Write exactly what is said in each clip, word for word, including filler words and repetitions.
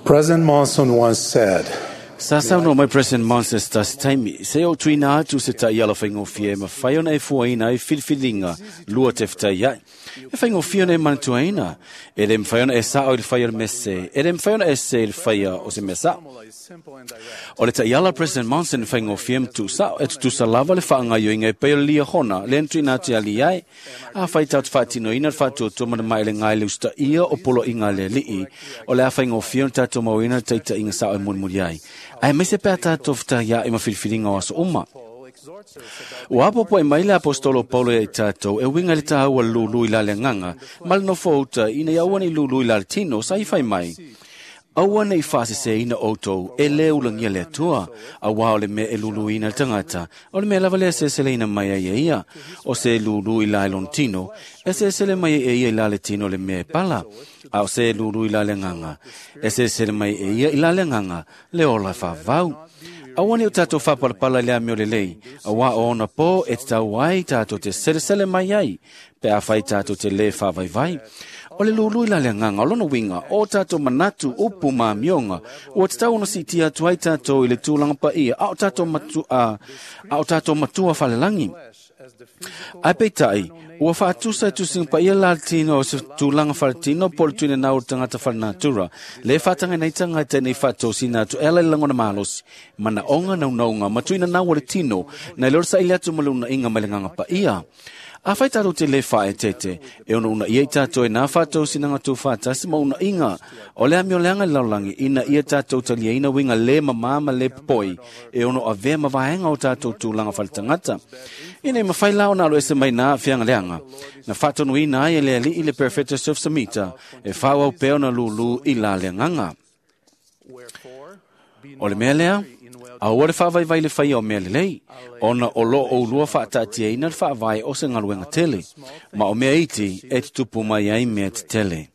President Monson once said, Sasa no my President Monson stas time se o tuina tu se ta yala faingo fie ma faiona e fuaina e filfilinga lua te fta ya e faingo fie ne man tuina e dem faiona e sa o il fire messe e dem faiona e se il fire o se messa o le ta yala President Monson faingo fie tu sa e tu sa lava le faanga yo inga pe lia hona le tuina te ali ai a faita fatino ina fatu to ma mai le ngai le usta ia o polo inga le li o le faingo fie ta to mo ina taita inga sa o mun muriai ai me se peta tofta ya e mafilfilinga o uma o apo po e mai le apostolo Paulo e tato e winga le taua lulu i la le nganga mal no fouta ina ia wana i lulu i la tino sa i fai mai awana i fase se ina oto e le ulangia le tua a wao le me e lulu ina tangata o le me lava le se se le ina mai e ia o se lulu i la ilon tino e se se le mai e ia i la le tino le me pala a o se lulu i la le nganga e se se le mai e ia i la le nganga le ola fa vau awani o tato fa pala le amio le lei a wa ona po e tau wai tato te sele sele mai ai pe a fai tato te le fa vai vai o le lulu i la le nganga lono winga o tato manatu upu ma mionga o te tau no si tia tuai tato i le tūlanga pa ia a o tato matu a a o tato matua fa le langi ai peitai ua faatusa e tusing pa ia latino o se tūlanga falatino pol tuina na o tangata falanatura le fatanga nei tanga te nei fatosina tu ela langona malos mana onga na naunga matuina na o le tino na lor sa ile tu maluna inga malenganga pa ia a fai taro te le fa e tete e ono una ia tato e na fato sinanga tu fata sima una inga o le amio leanga laulangi ina ia tato talia ina winga le mamama le poi e ono a vea mavaenga o tato tu langa faltangata ina ima fai lao nalo ese mai na fianga leanga na fato nui na ia le li ile perfecta surf samita e fawa o peo na lulu i la leanganga o le mea lea a ore fa vai vai le fai o mea lei ona o lo o lua fa ta tia ina fa vai o se ngaluenga tele ma o mea iti e tupu mai ai mea te tele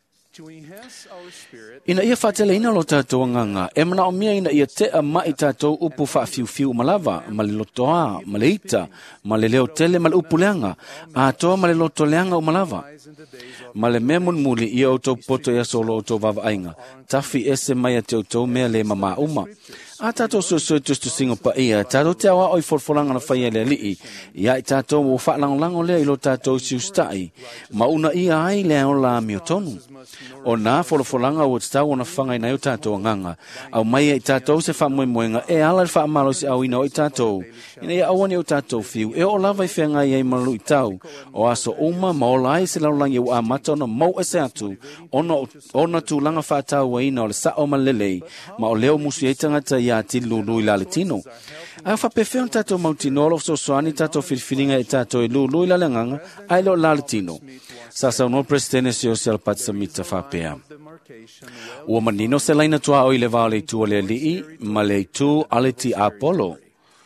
ina ia fa tele ina lo tatou nganga e mana o mea ina ia te a mai tatou upu fa fiu fiu malava ma le lotoa ma le ita ma le leo tele ma le upu leanga a toa ma le loto leanga o malava ma le mea mun muli ia o tau poto ia solo o tau vava ainga tafi ese mai a tau tau mea le mama uma a tato so so tu singo pa ia tato te awa oi forfolanga na fai le li ia i tato o fa lang lang o le ilo tato si ustai ma una ia ai le o la mi tonu o na forfolanga o sta ona fanga ina o tato nganga au mai i tato se fa mo moenga e ala fa malo se au ina o tato ina ia awani o tato fiu e o la vai fenga ia malu i tau o aso uma ma o lai se la lang o amato no mo ese atu ona ona tu langa fa tau ina o sa o malele ma o leo musu i tanga ya ti lulu i la latino a fa pefe un tato mautinolo so soani tato filfilinga e tato i lulu i la lenganga ai lo la latino sa sa no presidente se o se al patsa mita fa pea o manino se laina tua o i le vale tu le li ma le tu ale ti apollo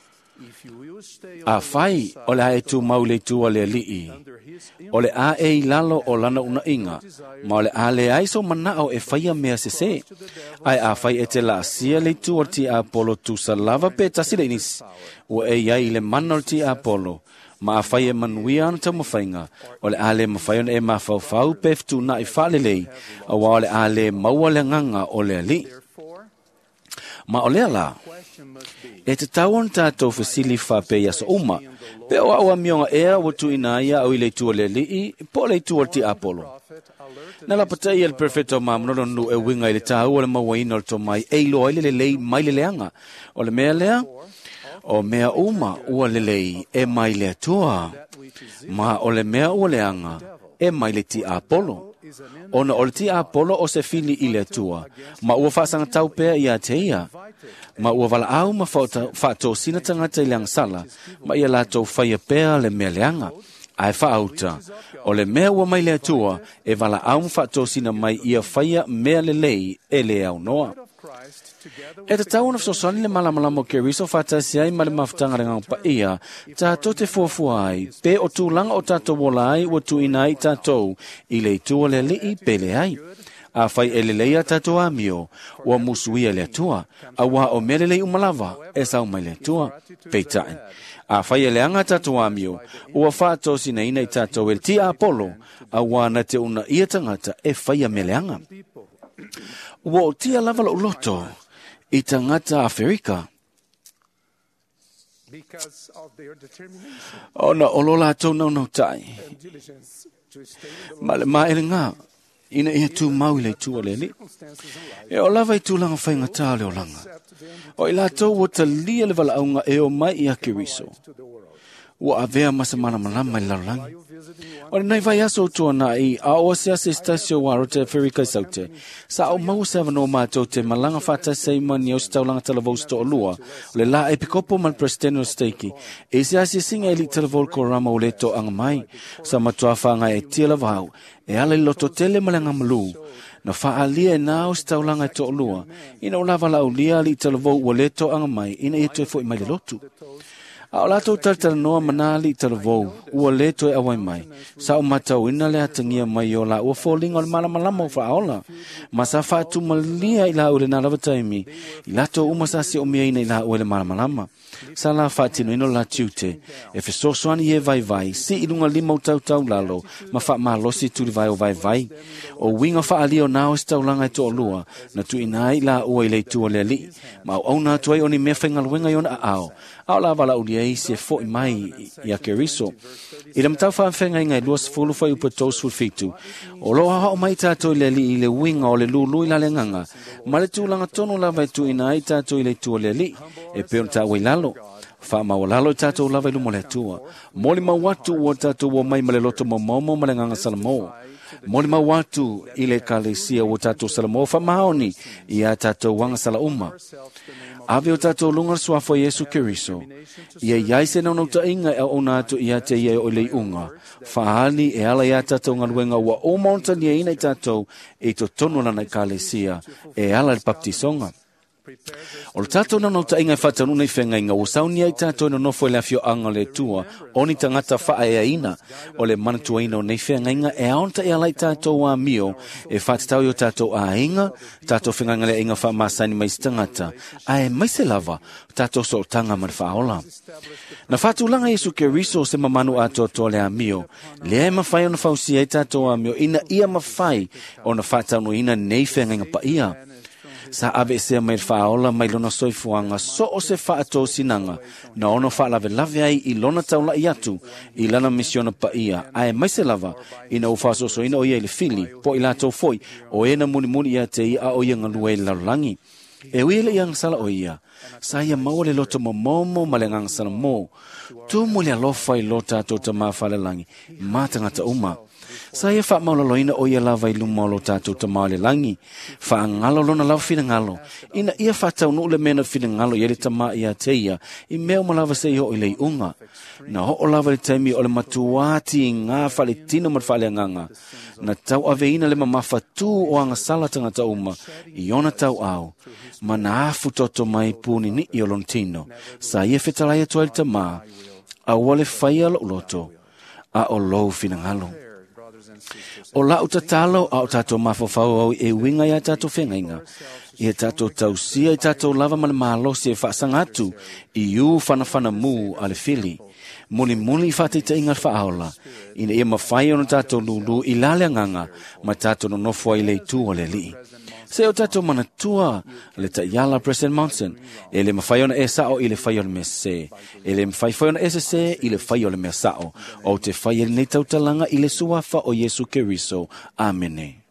a fai o le ai tu mau le tu le li o le a e lalo o lana una inga ma o le a le ai so mana o e faia mea se se ai a fai e te la sia le tu o ti apollo tu sa lava pe tasile inis o e iai le mana o ti apollo ma a fai e manuia ana ta mafainga o le a le mafaion e mafaufau peftu na i fale lei a wa o le a le maua le nganga o le ali ma o le ala e te tauan tātou fasili whape ia sa uma pe o awa mionga ea watu ina ia au i le tua le li po le tua ti Apollo na la patai el perfetto mamnono nu e winga i le tau o le mawaina o le tomai e ilo ai le lei mai le leanga o le mea lea o mea uma ua le lei e mai le tua ma o le mea ua leanga e mai le ti Apollo ona o le ti Apollo o se fili i le tua ma ua whaasanga tau pea ia te ia ma ua wala au ma whaato sina tangata i leang sala ma ia lato whaia pea le mea leanga ai whaauta o le mea ua mai le tua e wala au ma whaato sina mai ia whaia mea le lei e le au noa e te tau na fsosani le malamalamo ke riso whatasi ai ma le maftanga rengang pa ia tato te fuafua ai pe o tūlanga o tato wolai ua tu inai tato i le tua le li i pele ai a fai ele leia tato amio ua musuia le tua a wa o mele le umalava e sau mai le tua peitain a fai ele anga tato amio ua whaato sina ina i tato el ti Apollo a wa na te una ia tangata e fai a mele anga Ua o tia lava lo loto i tangata Afrika. because of their determination Ona olola tau nau nau tai. and diligence to stay in the Ma le maere ngā, ina ia tū mau i le tū le li. circumstances in life. E o lava i tūlanga whainga tā le o langa. Accept them O i la tau o ta lia le wala aunga e o mai i a kiriso. to the world. Ua avea masa mana malama i larangi. You visiting one O le nei vai aso tua na i a o se ase stasio waro te Whirika Saute. Sa o mau se avano mātou te malanga whata sei mani o se taulanga talavou sto o lua. O le la e pikopo man presidente o steiki. E se ase singa e li talavou ko rama o le to anga mai. Sa matua whanga e tia la vau. E ala i loto tele malanga malu. Na whaalia e nā o se taulanga e to o lua. Ina o lava la o lia li talavou o le to anga mai. Ina e to e fo i mai le lotu. A o latou talatala noa manali i talavou, ua lē toe awai mai. Sa o matau ina le atangia mai o la ua fōlinga o le malamalama o whaaola. Ma sa whaatumalia i la ua le nā lava taimi, i latou uma sa se o mea ina i la ua le malamalama. Sa la whaatino ino la tiute, e whesosoani e vai vai, si i lunga lima o tau tau lalo, ma wha maa losi turi vai o vai vai. O winga whaalio nā o stau langa i to o lua, na tu ina i la ua i le tua le li. Ma o au nā tuai o ni mea whaingaluenga i ona a ao. Ao la wala uli ei se fo i mai i a keriso. I le matau whaafenga inga i lua sifulu whai upa tau sulfitu. O loa hao mai tātou le li i le winga o le lulu i la le nganga. Ma le tūlanga tono lava i tu ina i tātou i le tua le li. E peon tā wai lalo. Wha maua lalo i tātou lava i lumo le tua. Moli ma watu o tātou o mai ma le loto mo momo ma le nganga salamo. Moli ma watu i le kalesia o tātou salamo wha maoni i a tātou wanga sala uma. Ave o tātou lunga suafo Yesu Keriso. Ia iai se nau nauta inga e o nātu i a te ia o lei unga. Whaali e ala i a tātou ngaluenga ua o maunta nia ina i tātou e to tono lana i kalesia e ala i baptisonga. O le tātou na nauta inga i whatanu nei whenga inga o saunia i tātou na nofo e lafio anga le tua o ni tangata wha e ina o le manatua ina o nei whenga inga e aonta e ala i tātou a mio e whatatau i o tātou a inga tātou whenga inga le inga wha masani mai tangata a e mai se lava tātou so tanga man whaola. Na whatulanga Yesu Keriso se mamanu a toto le a mio le e mawhai o na whausia i tātou a mio ina ia mawhai o na whatanu ina nei whenga inga pa ia. Sa ave se mai whaola mai lona soifuanga so o se whaatou sinanga na ono whaalawe lave ai i lona taula i atu i lana misiona pa ia a e mai se lava ina u whasoso ina o ia i le fili po i latou foi o ena muni muni ia te i a o ia ngalua i lalangi e uile i angsala o ia sa ia maua le loto momomo ma le ngangsala mo tu mo le alofa i lota ato ta maa whalelangi matangata uma. Sa ia wha maulaloina o ia lava i lumolo tātou ta maale langi. Wha ngalo lona lava whina ngalo. Ina ia wha tau nu le mena whina ngalo i le ta maa ia te ia. I mea ma lava se iho i le unga. Na ho o lava le taimi o le matuati i ngā whale tino mat whale nganga. Na tau aveina le mamafa tu o anga sala tangata uma. I ona tau au. Ma na afu toto mai puni ni i o lontino. Sa ia whetalai atua le ta maa. A wale whaia lo loto. A o lou whina ngalo. O la uta talo a o tato mafofau au e winga ia tato whengainga. Ia tato tausia i tato lava mana mahalosi e whaasangatu i u whanawhana mu ale fili. Muli muli i whatita inga whaaola. Ina ia mawhai ono tato lulu i lale nganga ma tato no nofua i le tu o le li. Se o tato mana tua le ta yala President Monson e le mawhai ona e sao i le whai ona mea se. E le mawhai whai ona e se se i le whai ona mea sao. O te whai e nei tautalanga i le suafa o Yesu Keriso. Amene.